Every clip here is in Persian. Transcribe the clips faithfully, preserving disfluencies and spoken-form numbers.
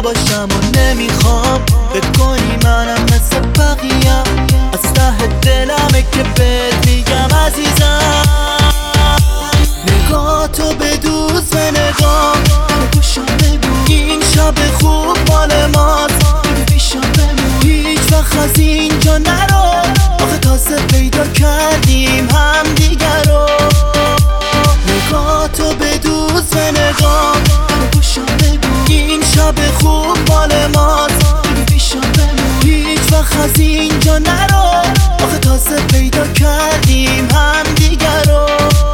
نباشم و نمیخوام فکر کنی منم مثل بقیه. از ته دلمه که بهت میگم عزیزم، نگاه تو بدوز به نگاه، بگوشم بگو این شب خوب مال ماست، بگو پیشم بمون هیچ وقت از اینجا نرو، آخه تازه پیدا کردیم هم دیگر رو. نگاه تو بدوز به نگاه، بگوشم بگو این شب خوب مال ماست، بگو پیشم بمون هیچ وقت از اینجا نرو، آخه تازه پیدا کردیم هم دیگر رو.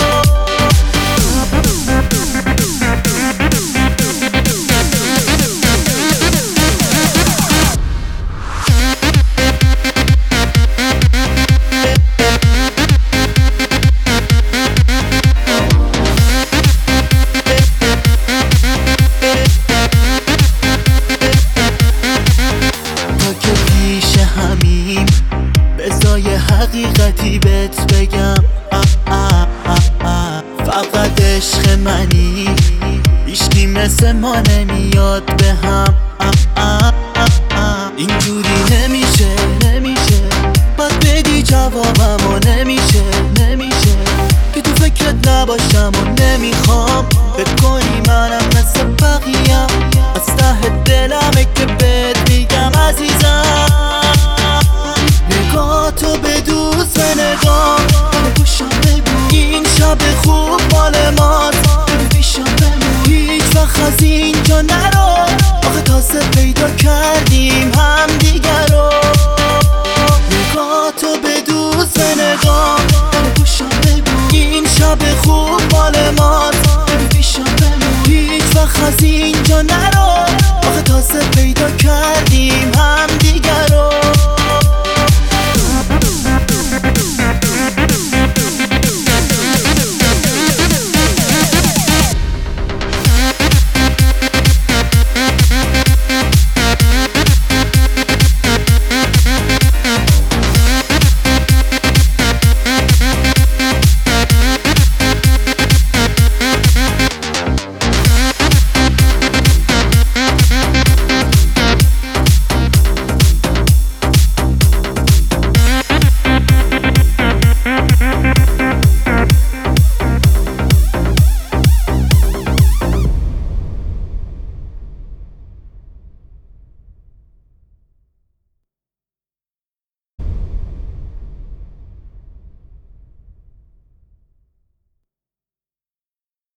بزای حقیقتی بهت بگم، آه آه آه آه. فقط عشق منی، هیچکی مثل ما نمیاد به هم. آه آه آه آه. اینجوری نمیشه نمیشه، باید بدی جوابم و نمیشه نمیشه که تو فکرت نباشم و نمیخوام فکر کنی منم مثل بقیه. از ته دلمه که بهت میگم عزیزم، نگاه تو بدوز به نگاه، بگوشم بگو این شب خوب مال ماست، بگو پیشم بمون هیچ وقت از اینجا نرو، آخه تازه پیدا کردیم هم دیگر رو. نگاه تو بدوز به نگاه، بگوشم بگو این شب خوب مال ماست، بگو پیشم بمون هیچ وقت از اینجا نرو، آخه تازه پیدا کردیم هم دیگر رو.